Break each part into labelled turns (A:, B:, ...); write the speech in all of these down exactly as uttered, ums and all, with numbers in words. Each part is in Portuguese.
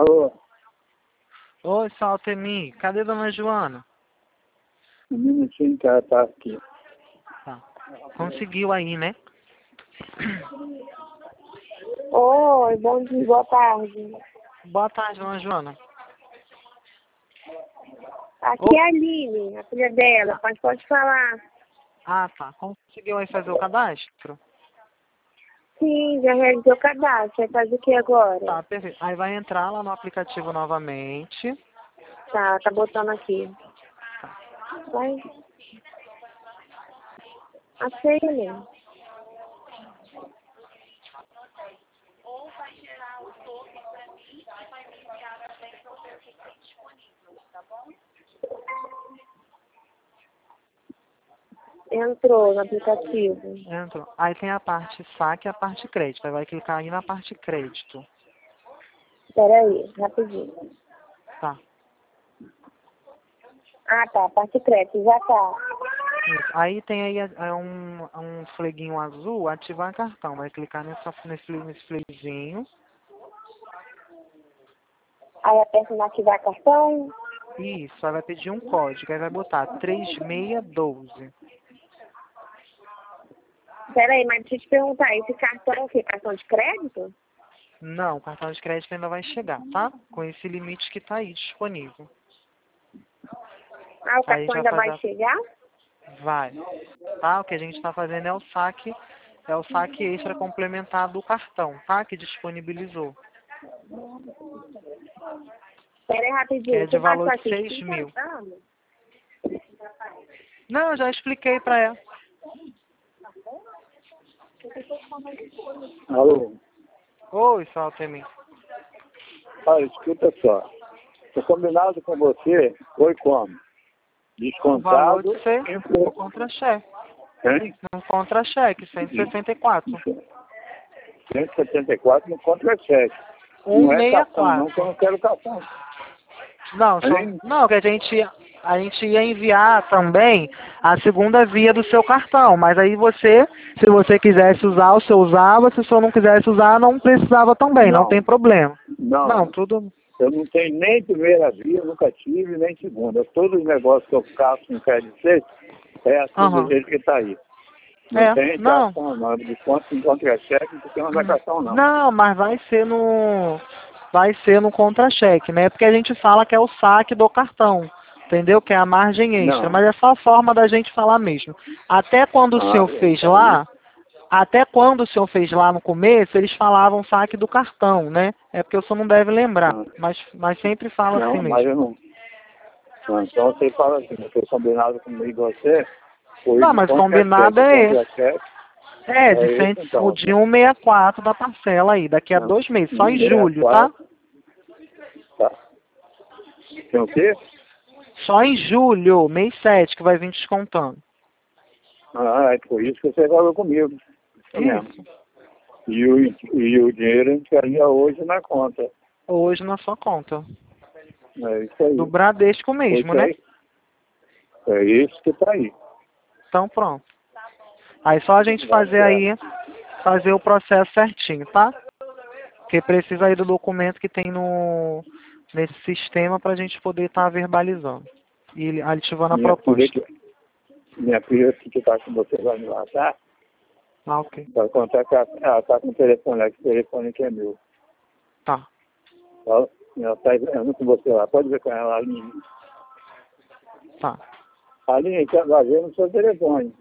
A: Alô?
B: Oi, Saltemi. Cadê Dona Joana?
A: Um minutinho que ela tá aqui.
B: Tá. Conseguiu aí, né?
C: Oi, bom dia, boa tarde.
B: Boa tarde, Dona Joana.
C: Aqui é a Aline, a filha dela, pode, pode falar.
B: Ah, tá. Conseguiu aí fazer o cadastro?
C: Sim, já realizei o cadastro, vai fazer o que agora?
B: Tá, perfeito. Aí vai entrar lá no aplicativo novamente.
C: Tá, tá botando aqui. Vai. Achei, né? Entrou no aplicativo.
B: Entrou. Aí tem a parte saque e a parte crédito. Aí vai clicar aí na parte crédito.
C: Espera aí, rapidinho.
B: Tá.
C: Ah, tá, parte crédito, já tá.
B: Isso. Aí tem aí é, um, um fleguinho azul, ativar cartão. Vai clicar nessa, nesse, nesse fleguinho.
C: Aí aperta no ativar cartão.
B: Isso, aí vai pedir um código. Aí vai botar três seis um dois.
C: Espera aí, mas deixa eu te perguntar, esse cartão é o quê? Cartão de crédito?
B: Não, o cartão de crédito ainda vai chegar, tá? Com esse limite que tá aí disponível.
C: Ah, o
B: Aí
C: cartão
B: já
C: ainda
B: faz
C: vai
B: a...
C: chegar?
B: Vai. Tá? O que a gente está fazendo é o saque, é o saque extra complementar do cartão, tá? Que disponibilizou.
C: Espera aí
B: Que
C: rapidinho,
B: é de
C: você
B: valor
C: passou
B: de
C: aqui
B: seis
C: cinco
B: mil.
C: anos?
B: Não, eu já expliquei pra ela.
A: Alô?
B: Oi, Saltemi.
A: Ah, escuta só. Tô combinado com você, foi como?
B: O valor
A: Descontado
B: de ser
A: em
B: no
A: pouco.
B: contra-cheque.
A: Hein?
B: No contra-cheque, cento e sessenta e quatro.
A: cento e setenta e quatro no contra-cheque. Não é
B: cento e sessenta e
A: cartão não, que eu
B: quatro.
A: não quero cartão.
B: Não, só,
A: Hein?
B: não, que a gente, a gente ia enviar também a segunda via do seu cartão, mas aí você, se você quisesse usar, você usava, se você não quisesse usar, não precisava também, não,
A: Não,
B: tem problema. Não,
A: não.
B: tudo...
A: Eu não tenho nem primeira via, nunca tive, nem segunda. Todos os negócios que eu faço em Crédito seis é assim do
B: Aham.
A: jeito que está aí. Não
B: É,
A: tem
B: não.
A: cartão, não. De conta em contra-cheque, não tem uma cartão, não.
B: Não, mas vai ser no vai ser no contra-cheque, né? Porque a gente fala que é o saque do cartão, entendeu? Que é a margem extra,
A: Não.
B: mas é só a forma da gente falar mesmo. Até quando o
A: Ah,
B: senhor fez
A: isso aí.
B: lá, até quando o senhor fez lá no começo, eles falavam saque do cartão, né? É porque o senhor não deve lembrar,
A: Ah,
B: mas mas sempre fala assim
A: não, mas
B: mesmo.
A: eu não. Ah, então você fala assim, eu estou combinado comigo e você, foi
B: Não,
A: de
B: mas combinado
A: contra-cheque. O
B: é esse.
A: contra-cheque
B: É, de
A: é
B: cem,
A: esse
B: o
A: então.
B: de cento e sessenta e quatro da parcela aí, daqui a
A: Não.
B: dois meses, só em julho, tá?
A: sessenta e quatro, tá? Tem o quê?
B: Só em julho, mês sete, que vai vir descontando.
A: Ah, é por isso que você falou comigo. Isso mesmo.
B: Isso.
A: E o, e o dinheiro entraria hoje na conta.
B: Hoje na sua conta.
A: É isso aí.
B: Do Bradesco
A: Foi
B: mesmo,
A: isso
B: né?
A: aí. É isso que tá aí.
B: Então pronto. Aí só a gente
A: Tá
B: fazer
A: certo.
B: aí, fazer o processo certinho, tá? Porque precisa aí do documento que tem no nesse sistema pra gente poder estar verbalizando. E ativando a
A: Minha filha,
B: proposta.
A: que, minha filha que tá com você lá no lá, tá?
B: Ah, ok.
A: Vai contar que ela, ela tá com o telefone lá, que o telefone que é meu.
B: Tá.
A: Ela, ela tá vendo com você lá. Pode ver com ela, Aline.
B: Tá.
A: Aline, quer ver no seu telefone.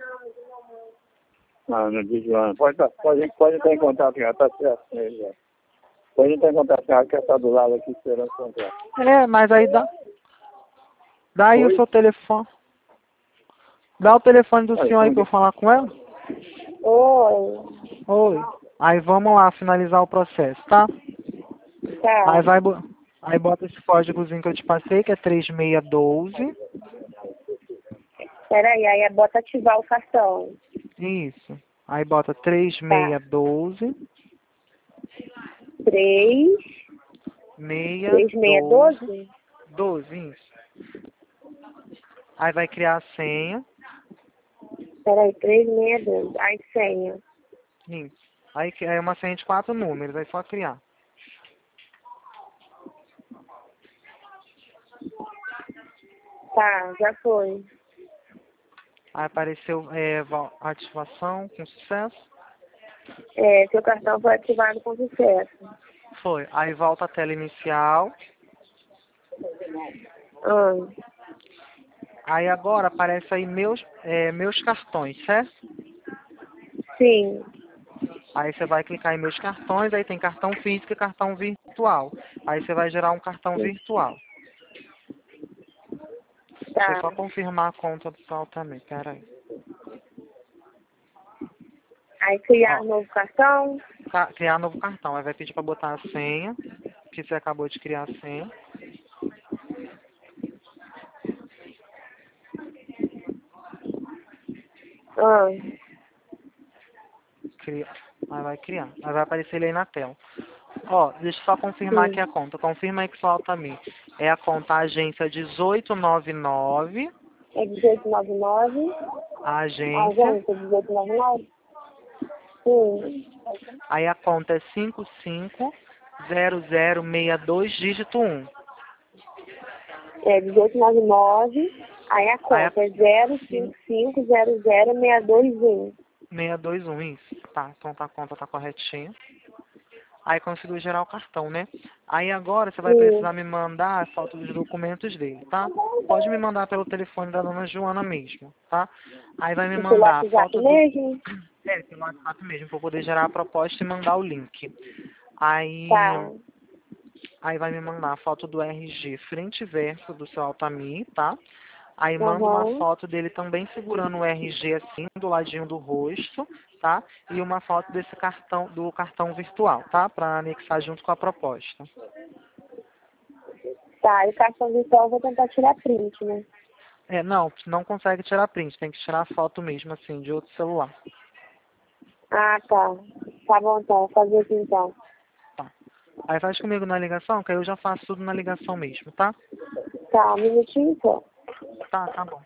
A: Ah, não diz Joana. Pode, tá- pode, pode entrar em contato com ela, tá certo. É, já. Pode entrar em contato com ela, que ela tá do lado aqui esperando o contrato.
B: É, mas aí dá. Dá aí o
A: Oi?
B: seu telefone. Dá o telefone do
A: Ah,
B: senhor aí
A: então,
B: pra eu falar com ela.
C: Oi,
B: Oi. Aí vamos lá finalizar o processo, tá?
C: tá.
B: Aí vai, bo- aí bota esse códigozinho que eu te passei, que é três seis um dois.
C: Peraí, aí bota ativar o cartão.
B: Isso. Aí bota três
C: Tá.
B: seis um dois,
C: Três, três, seis,
B: seis dois,
C: doze?
B: doze, isso. Aí vai criar a senha.
C: Peraí, três, seis, doze. Aí senha.
B: Isso. Aí que- é uma senha de quatro números, aí só criar.
C: Tá, já foi.
B: Aí apareceu é, val- ativação com sucesso.
C: É, seu cartão foi ativado com sucesso.
B: Foi. Aí volta a tela inicial.
C: Ah,
B: Aí agora aparece aí meus, é, meus cartões, certo?
C: sim.
B: Aí você vai clicar em meus cartões, aí tem cartão físico e cartão virtual. Aí você vai gerar um cartão virtual. Deixa eu
C: Tá.
B: só confirmar a conta do pessoal também, pera aí.
C: Aí criar
B: Ó,
C: um novo cartão.
B: ca- criar novo cartão. Aí vai pedir para botar a senha, que você acabou de criar a senha.
C: Ah,
B: Cria. Aí vai criar. Aí vai aparecer ele aí na tela. Ó, deixa eu só confirmar aqui
C: sim.
B: a conta. Confirma aí que pessoal também. É a conta agência dezoito noventa e nove.
C: É dezoito noventa e nove.
B: A
C: A
B: agência.
C: agência dezoito noventa e nove. Sim.
B: Aí a conta é cinco cinco zero zero seis dois dígito um.
C: É dezoito noventa e nove. Aí a
B: Aí a
C: conta é zero cinco cinco zero zero seis dois um.
B: seis dois um, isso. Tá, então tá, a conta tá corretinha. Aí conseguiu gerar o cartão, né? Aí agora você vai
C: Sim.
B: precisar me mandar a foto dos documentos dele, tá? Pode me mandar pelo telefone da dona Joana mesmo, tá? Aí vai me
C: E pelo
B: mandar a
C: WhatsApp
B: foto do...
C: mesmo?
B: É, pelo WhatsApp mesmo, para poder gerar a proposta e mandar o link. Aí,
C: Tá.
B: aí vai me mandar a foto do R G frente e verso do seu Altamir, tá? Aí manda uma
C: Aham.
B: foto dele também segurando o R G assim, do ladinho do rosto, tá? E uma foto desse cartão, do cartão virtual, tá? Para anexar junto com a proposta.
C: Tá, e o cartão virtual eu vou tentar tirar print, né?
B: É, não, não consegue tirar print, tem que tirar a foto mesmo, assim, de outro celular.
C: Ah, tá. Tá bom então, vou fazer aqui então.
B: Tá. Aí faz comigo na ligação, que aí eu já faço tudo na ligação mesmo, tá?
C: Tá, um minutinho só.
B: Tá, tá bom.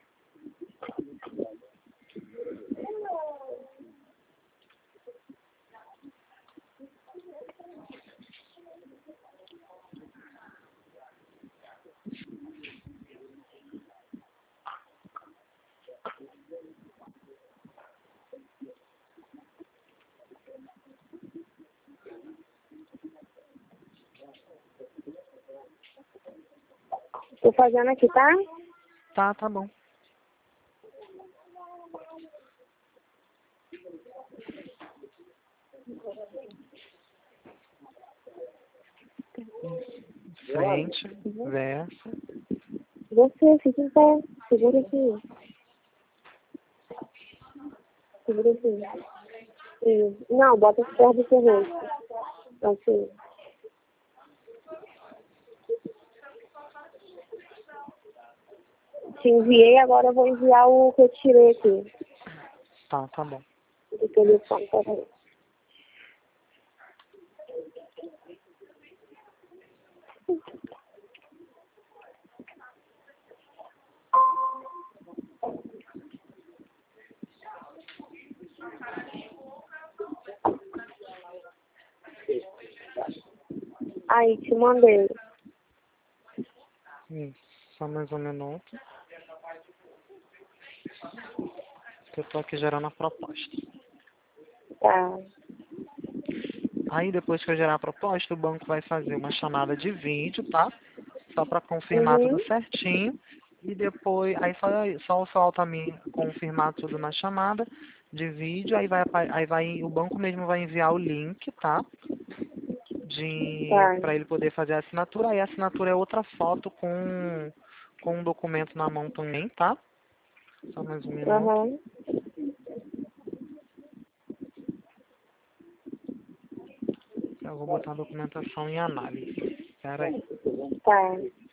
C: Tô fazendo aqui, tá?
B: Tá, tá bom. Frente, verso.
C: Você, fica em pé. Segura aqui. Segura aqui. Isso. Não, bota perto do seu rosto. Assim. Te enviei, agora eu vou enviar o que eu tirei aqui.
B: Tá, tá bom.
C: Do telefone, tá vendo? Aí, te mandei.
B: Isso, só mais um minuto. Que eu tô aqui gerando a proposta.
C: Tá.
B: Aí depois que eu gerar a proposta, o banco vai fazer uma chamada de vídeo, tá? Só para confirmar
C: Uhum.
B: tudo certinho. E depois, aí só, só o seu Altamir confirmar tudo na chamada de vídeo, aí vai, apa- aí vai, o banco mesmo vai enviar o link, tá? De,
C: Tá.
B: para ele poder fazer a assinatura. Aí a assinatura é outra foto com, com um documento na mão também, tá? Só mais um minuto.
C: Aham.
B: Eu vou botar a documentação em análise. Espera aí.
C: Tá.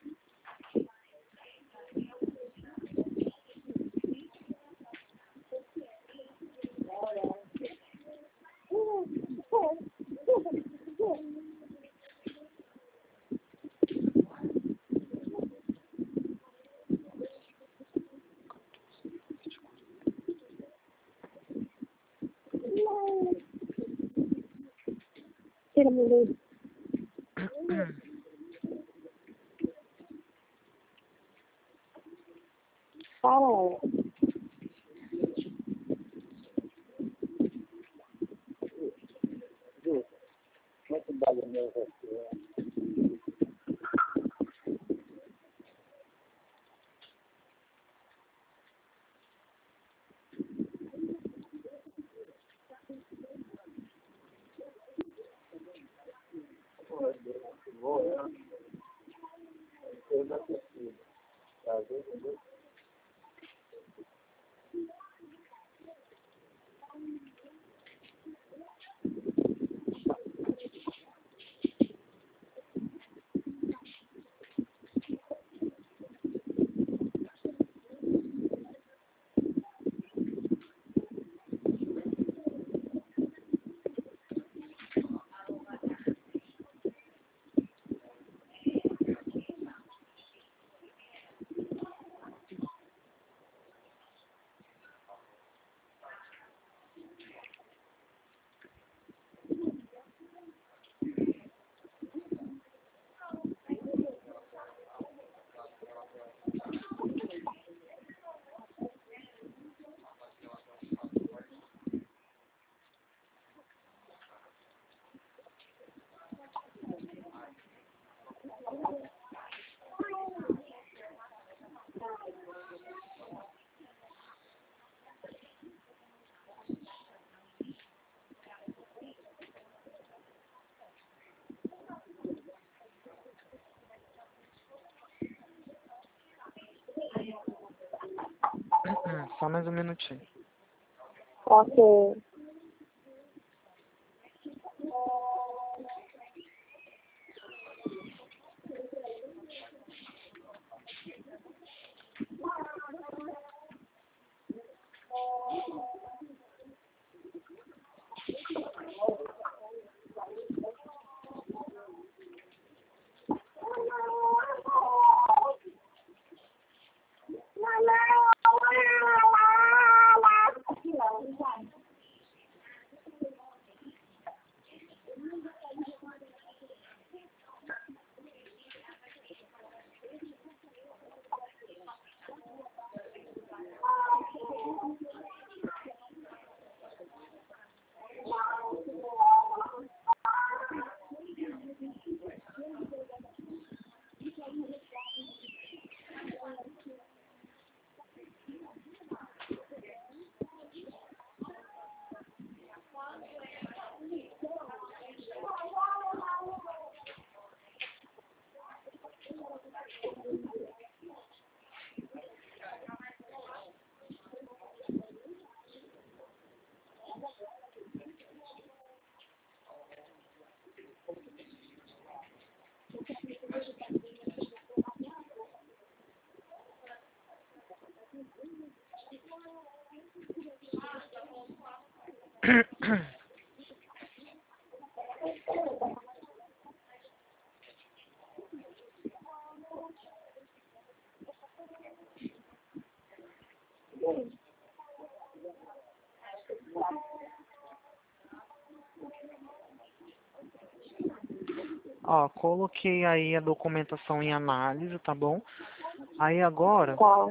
C: Tira meu dedo. Caramba.
A: Muito bom, meu rosto.
B: Só mais um minutinho.
C: Ok.
B: Ó, coloquei aí a documentação em análise, tá bom? Aí agora
C: Tá.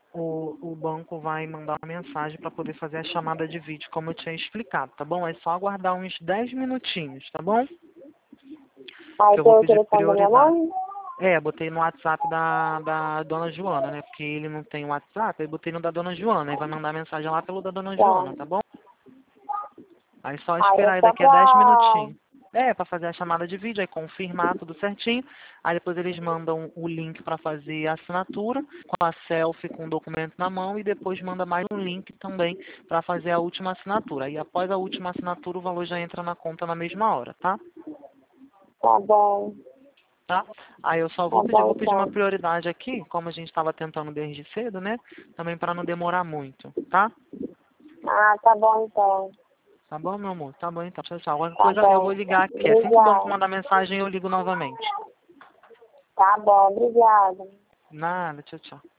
B: o, o banco vai mandar uma mensagem para poder fazer a chamada de vídeo, como eu tinha explicado, tá bom? É só aguardar uns dez minutinhos, tá bom?
C: Aí
B: Que eu
C: tem
B: vou
C: o
B: pedir
C: telefone da minha
B: prioridade.
C: mãe?
B: É, botei no WhatsApp da, da dona Joana, né? Porque ele não tem WhatsApp, aí botei no da dona Joana. Aí vai mandar mensagem lá pelo da dona
C: Tá.
B: Joana, tá bom? Aí só
C: Aí
B: esperar
C: é
B: aí
C: só
B: daqui a dez
C: pra...
B: minutinhos. É, para fazer a chamada de vídeo, aí confirmar tudo certinho. Aí depois eles mandam o link para fazer a assinatura, com a selfie com o documento na mão, e depois manda mais um link também para fazer a última assinatura. Aí após a última assinatura o valor já entra na conta na mesma hora, tá?
C: Tá bom.
B: Tá? Aí eu só
C: Tá
B: vou pedir,
C: bom,
B: vou pedir uma
C: então.
B: prioridade aqui, como a gente estava tentando desde cedo, né? Também para não demorar muito, tá?
C: Ah, tá bom, então.
B: Tá bom, meu amor? Tá bom, então. Tchau, tchau. Qualquer
C: Tá
B: coisa eu vou
C: bom.
B: ligar aqui. Assim que o banco
C: Obrigada.
B: mandar mensagem, eu ligo novamente.
C: Tá bom, obrigada.
B: Nada, tchau, tchau.